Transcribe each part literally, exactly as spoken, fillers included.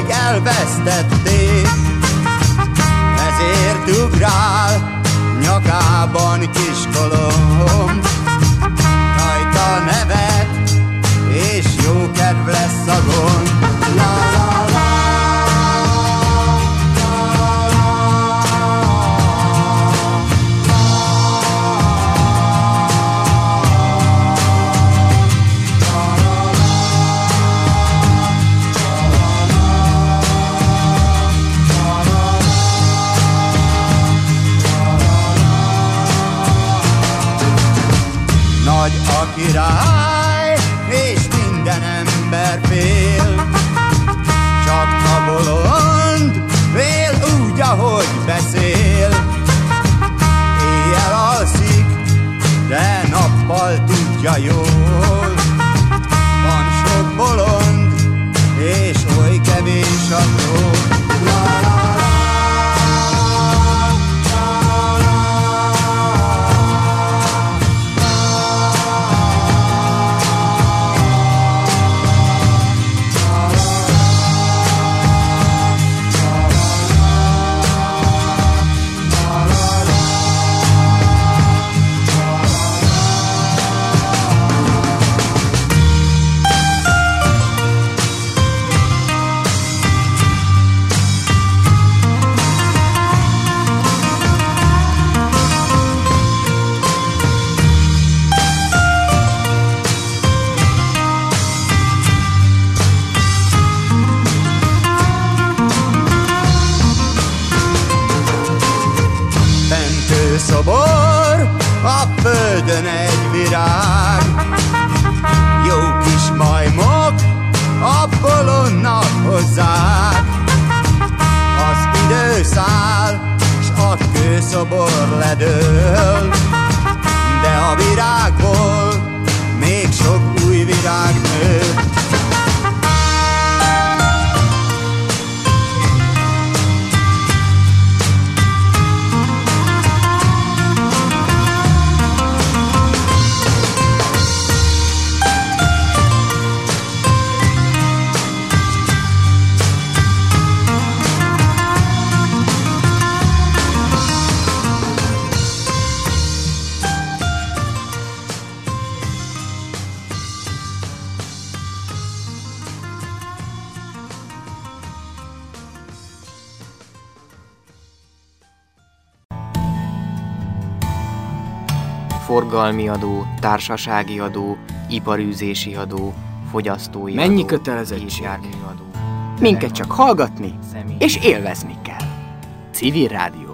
rég elvesztették, ezért ugrál nyakában kiskolom. Rajta nevet, és jó kedv lesz a gond. La, la, la. Nagy a király, és minden ember fél, csak a bolond fél úgy, ahogy beszél. Éjjel alszik, de nappal tudja jól. Van sok bolond, és oly kevés a tó. Szobor, a földön egy virág, jó kis majmok a bolondnak hozzák. Az idő száll, s a kőszobor ledől, de a virágból még sok új virág nő. Forgalmi adó, társasági adó, iparűzési adó, fogyasztói Mennyi adó, kötelezettség? járműadó. Minket csak hallgatni és élvezni kell. Civil rádióadó.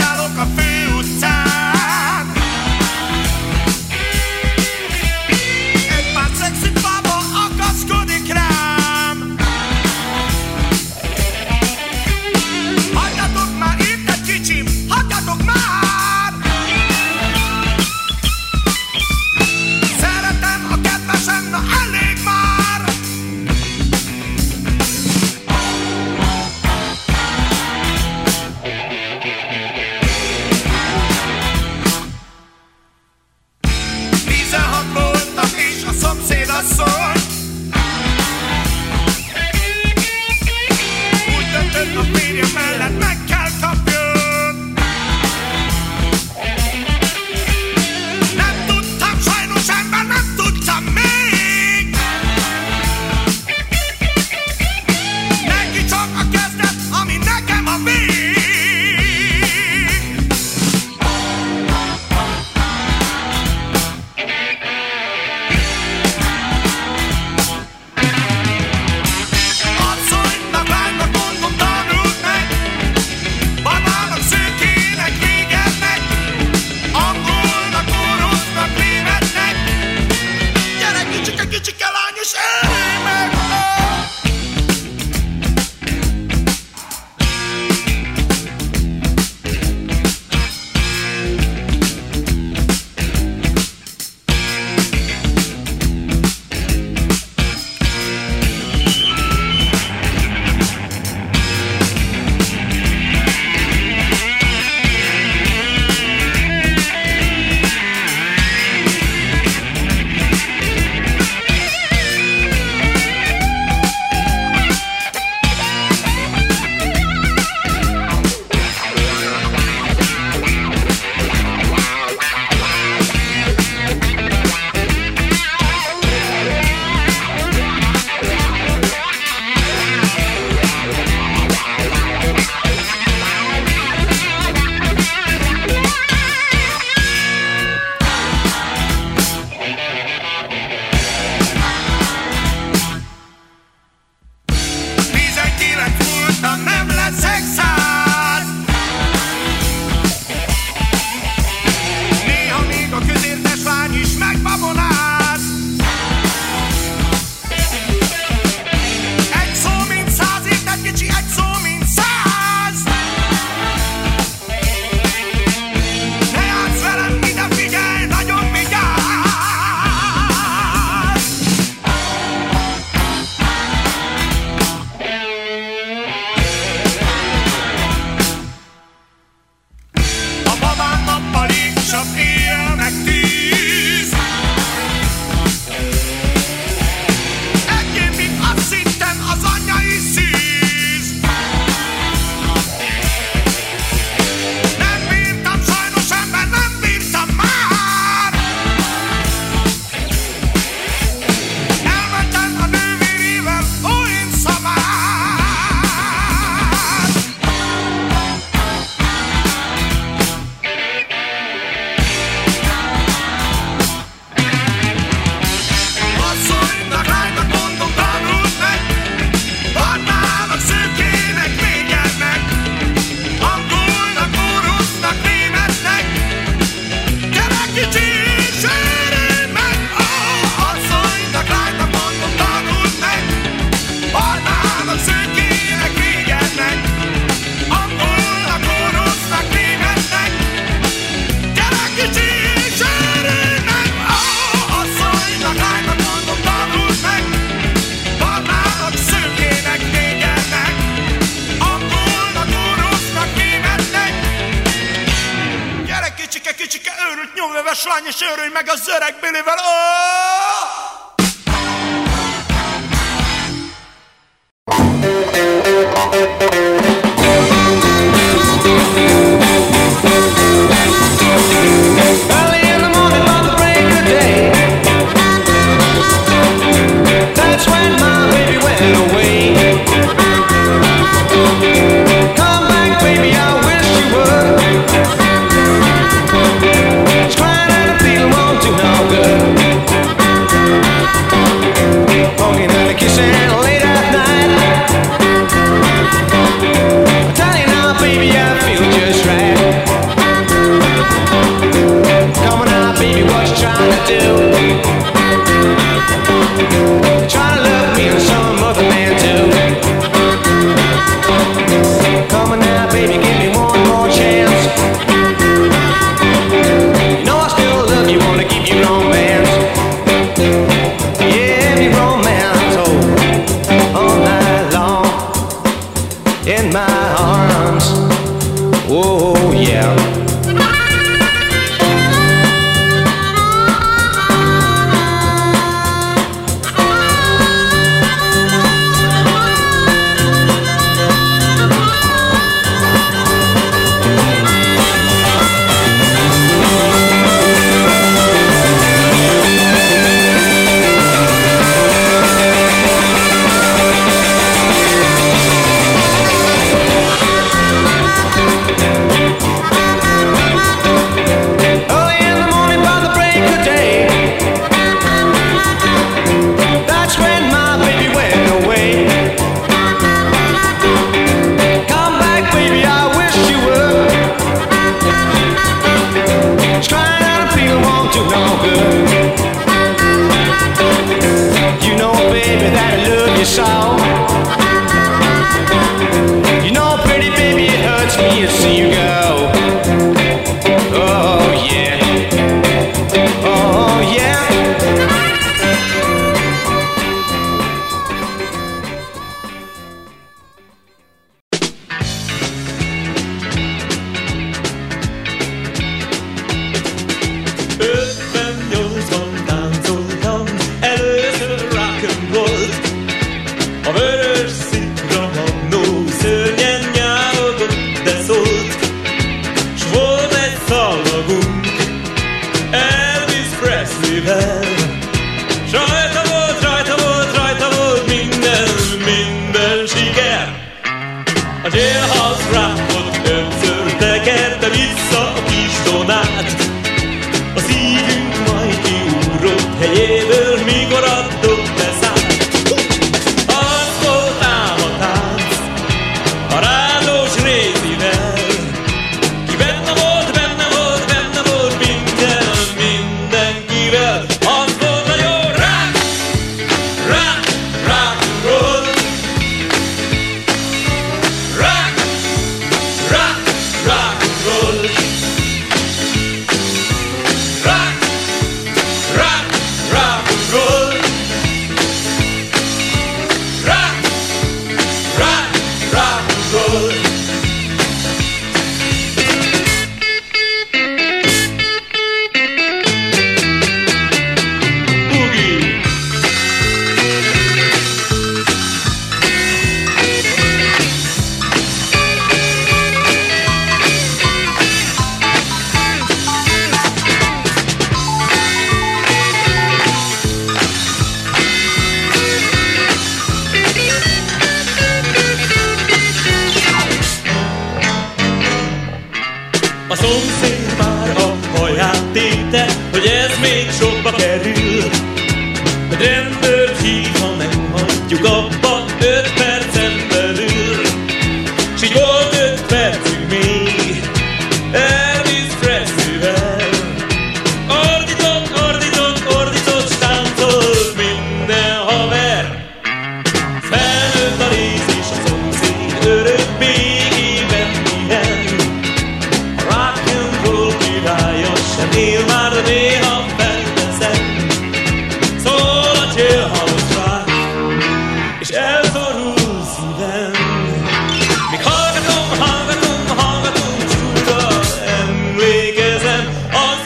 Főutcán csirke, őrült nyomveves lány, és őrülj meg az öreg Billyvel. Oh! Early in the morning by the break of day, that's when my baby went away. Come back, baby, I wish you would. She's crying and I feel won't do no good. Hugging and a kissing late at night. I tell you now, baby, I feel just right. Come on now, baby, what you trying to do? You're trying to love me and some other man too. Come on now, baby, give me one more chance. You know I still love you, wanna give you romance. Yeah, me romance, oh, all night long in my arms. Oh, yeah. You know, pretty baby, it hurts me to see you go. Oh yeah, oh yeah. ötvennyolcban táncoltam először rock'n'roll. A vörös szikra magnó szörnyen nyárodott, de szólt, s volt egy szalagunk Elvis Presley-vel. S rajta volt, rajta volt, rajta volt minden, minden siker. A jailhouse rockot ötször tekerte vissza a kis Donát. A szívünk majd kiugrott helyéből, mikor adott beszállt. A szomszéd már a haját téte, hogy ez még sokba kerül. Hogy rendőrt hív, ha nem hagyjuk abba öt percen belül. S így volt öt percig még Elvis Presley-vel. Ordított, ordított, ordított, s táncolt minden haver. Felnőtt a rész és a szomszéd örök békében pihen. Sem él már, de néha felteszem. Szól a jailhouse rock, és elszorul szívem. Még hallgatom, hallgatom, hallgatom, s újra emlékezem az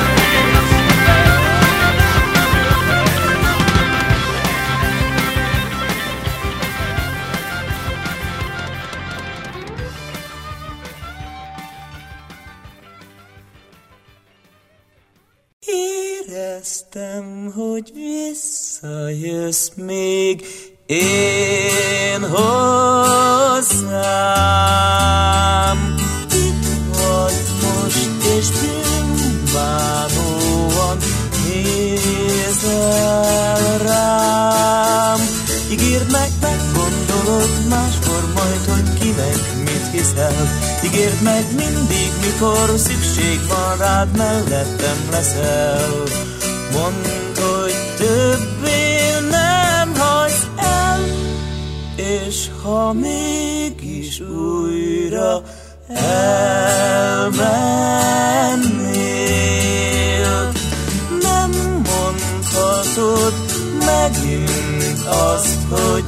Éreztem, hogy visszajössz még én hozzám. Itt vagy most, és bűnbánóan nézel rám. Ígérd meg, meggondolod máskor majd, hogy kinek mit hiszel. Ígérd meg mindig, mikor szükség van rád, mellettem leszel. Mondd, hogy többé nem hagysz el, és ha mégis újra elmennél, nem mondhatod megint azt, hogy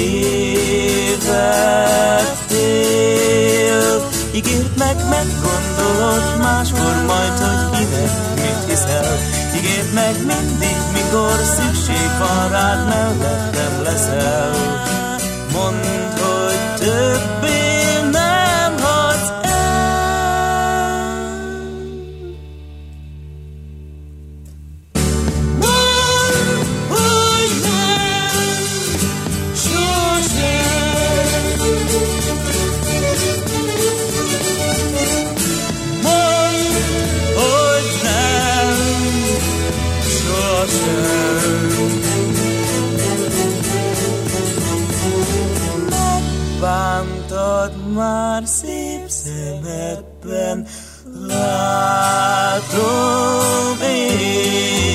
tévedtél. Ígérd meg, meggondolod máskor majd, hogy kinek mit hiszel. Ígérd meg mindig, mikor szükség van rád, mellettem leszel. Mondd, hogy többé nem hagysz el. Mondd, hogy nem, sosem. Mondd, hogy nem, sosem. Megbántad már szép szemedben, látom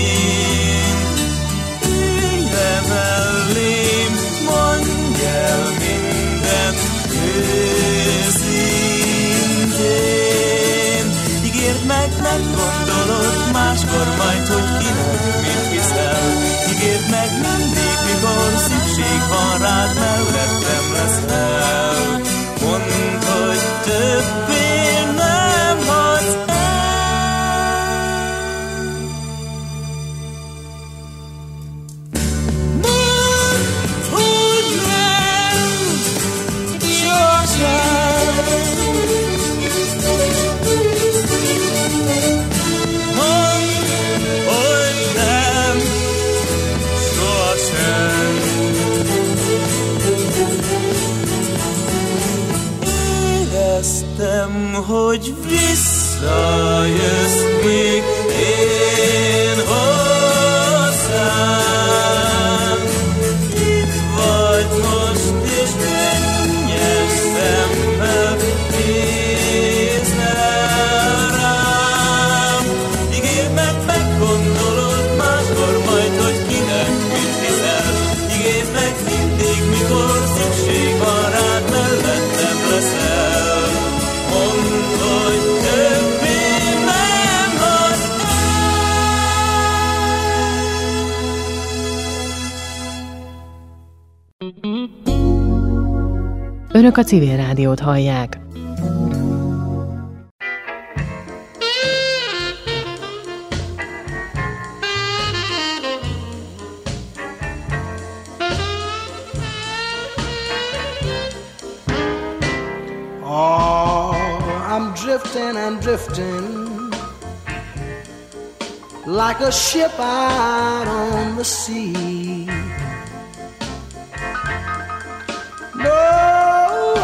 én. Ülj le mellém, mondj el meg meggondolod máskor majd, hogy kinek mit hiszel. Ígérd meg mindig, mikor szükség van rád, mellettem leszel. Mondd, hogy többé nem hagysz el. Éreztem, hogy visszajössz még én hozzám. Itt vagy most, és könnyes szemmel nézel rám. Ígérd meg, meggondolod máskor majd, hogy kinek mit hiszel. Ígérd meg mindig, mikor szükség van rád, mellettem leszel. Mondd, hogy többé nem hagysz el. Önök a Civil Rádiót hallják. Drifting and drifting like a ship out on the sea. No,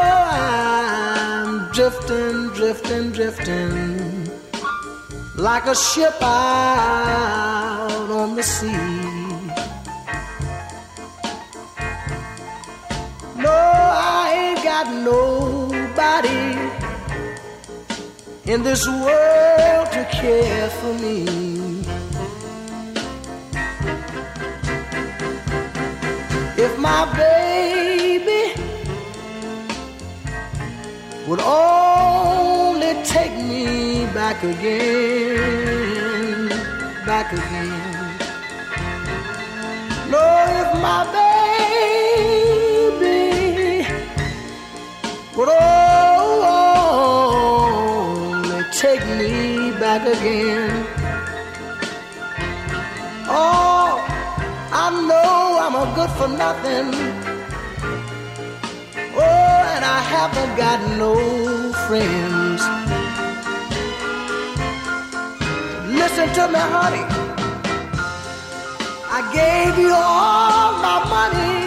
I'm drifting, drifting, drifting like a ship out on the sea. No, I ain't got nobody in this world to care for me. If my baby would only take me back again, back again. No, if my baby would only take me back again. Oh, I know I'm a good for nothing. Oh, and I haven't got no friends. Listen to me, honey. I gave you all my money.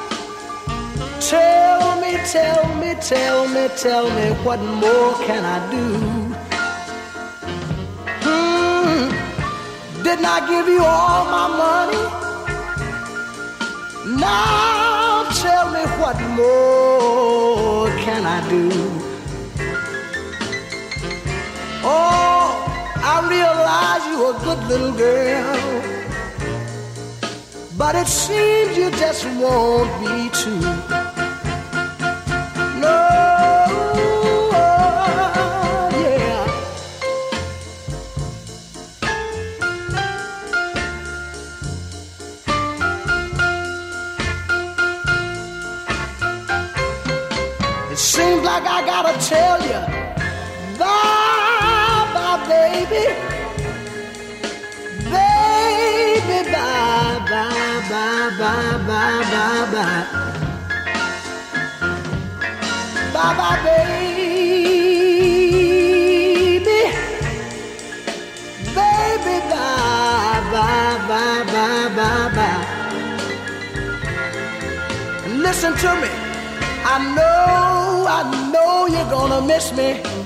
Tell me, tell me, tell me, tell me, what more can I do? Hmm, didn't I give you all my money? Now tell me, what more can I do? Oh, I realize you're a good little girl, but it seems you just won't be true. No, yeah. It seems like I gotta tell you, bye, bye, baby. Baby, bye, bye, bye, bye, bye, bye, bye. Bye, bye, baby. Baby, bye, bye, bye, bye, bye, bye. Listen to me. I know, I know you're gonna miss me.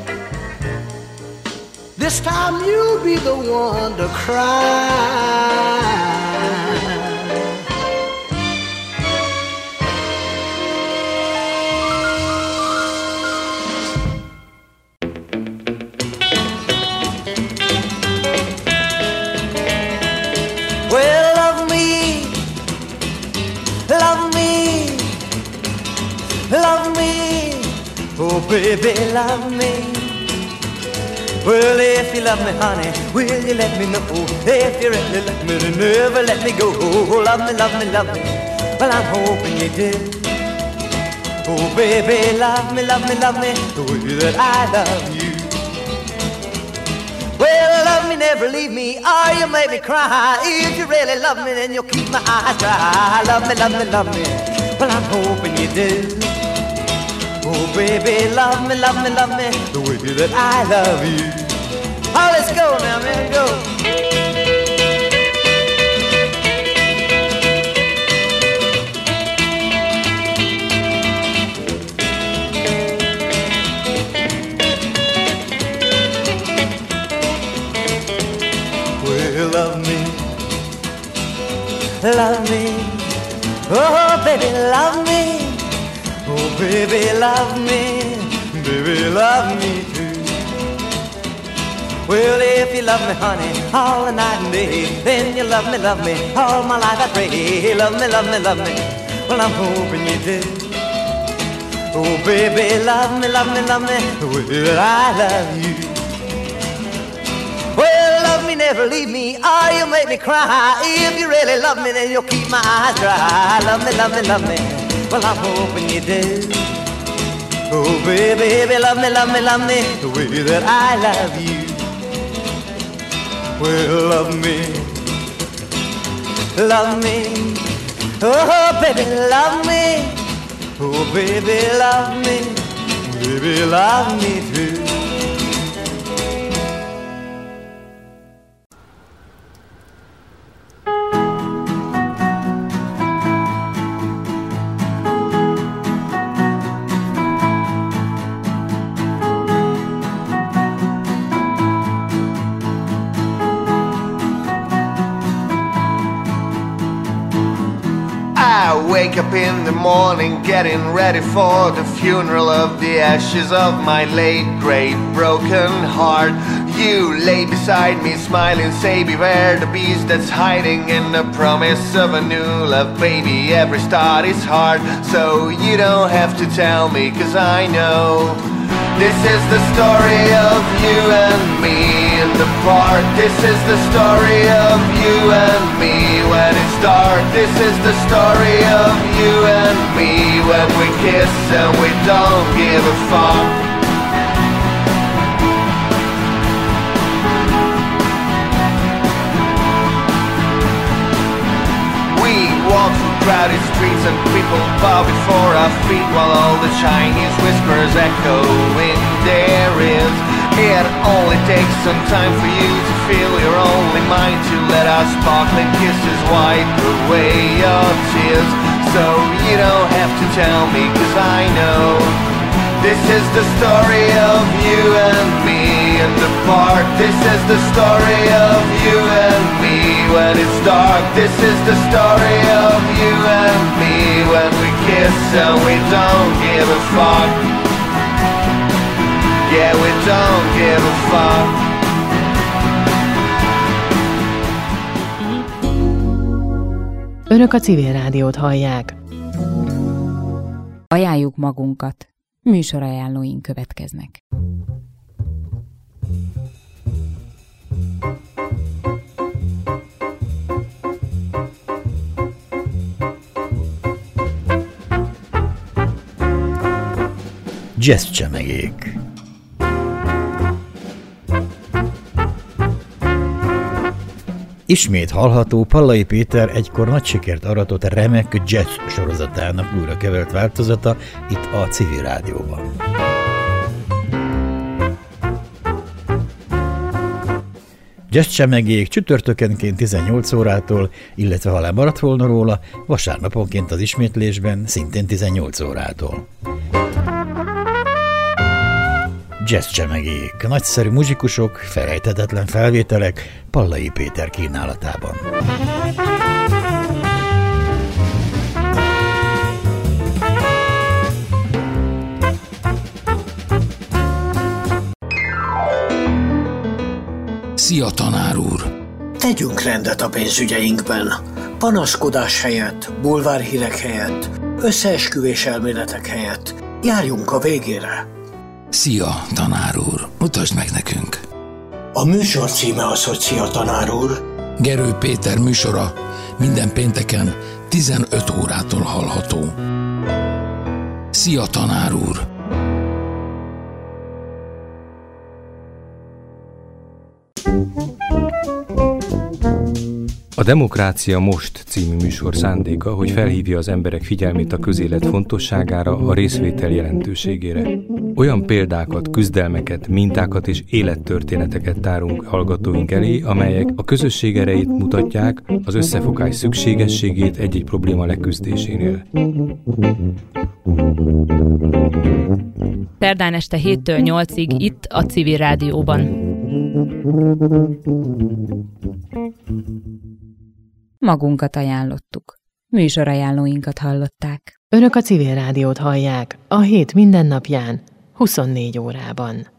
This time you'll be the one to cry. Well, love me, love me, love me, oh baby, love me. Well, if you love me, honey, will you let me know? If you really love me, then never let me go. Love me, love me, love me. Well, I'm hoping you do. Oh, baby, love me, love me, love me the way that I love you. Well, love me, never leave me, or you make me cry. If you really love me, then you'll keep my eyes dry. Love me, love me, love me. Well, I'm hoping you do. Oh, baby, love me, love me, love me the way that I love you. Oh, let's go now, man, go. Well, love me, love me, oh, baby, love me. Oh, baby, love me, baby, love me too. Well, if you love me, honey, all the night and day, then you love me, love me, all my life I pray. Love me, love me, love me, well, I'm hoping you do. Oh, baby, love me, love me, love me, the way that I love you. Well, love me, never leave me, or you'll make me cry. If you really love me, then you'll keep my eyes dry. Love me, love me, love me, well, I'm hoping you do. Oh, baby, baby, love me, love me, love me the way that I love you. Well, love me, love me, oh, baby, love me. Oh, baby, love me, baby, love me too. Wake up in the morning, getting ready for the funeral of the ashes of my late great broken heart. You lay beside me smiling, say beware the beast that's hiding in the promise of a new love. Baby, every start is hard, so you don't have to tell me, cause I know. This is the story of you and me in the park. This is the story of you and me when it's dark. This is the story of you and me when we kiss and we don't give a fuck. We walk through crowded streets and people bow before our feet while all the Chinese whispers echo in their ears. It only takes some time for you to feel your only mind, to let our sparkling kisses wipe away your tears. So you don't have to tell me, cause I know. This is the story of you and me in the park. This is the story of you and me when it's dark. This is the story of you and me when we kiss and we don't give a fuck. Yeah, we don't give a fuck. Önök a Civil Rádiót hallják. Ajánljuk magunkat. Műsorajánlóink következnek. Jazz csemegék. Ismét hallható Pallai Péter egykor nagy sikert aratott remek jazz sorozatának újra kevert változata itt a Civil Rádióban. Jazz csemegék csütörtökenként tizennyolc órától, illetve ha lemaradt volna róla, vasárnaponként az ismétlésben szintén tizennyolc órától. Jazz csemegék, nagyszerű muzsikusok, felejthetetlen felvételek Pallai Péter kínálatában. Szia, tanár úr! Tegyünk rendet a pénzügyeinkben. Panaszkodás helyett, bulvárhírek helyett, összeesküvés elméletek helyett járjunk a végére. Szia, tanár úr! Mutasd meg nekünk! A műsor címe az, hogy Szia, tanár úr. Gerő Péter műsora minden pénteken tizenöt órától hallható. Szia, tanár úr! A Demokrácia Most című műsor szándéka, hogy felhívja az emberek figyelmét a közélet fontosságára, a részvétel jelentőségére. Olyan példákat, küzdelmeket, mintákat és élettörténeteket tárunk hallgatóink elé, amelyek a közösség erejét mutatják, az összefogás szükségességét egy-egy probléma leküzdésénél. Szerdán este héttől nyolcig itt a Civil Rádióban. Magunkat ajánlottuk. Műsorajánlóinkat hallották. Önök a Civil Rádiót hallják a hét minden napján, huszonnégy órában.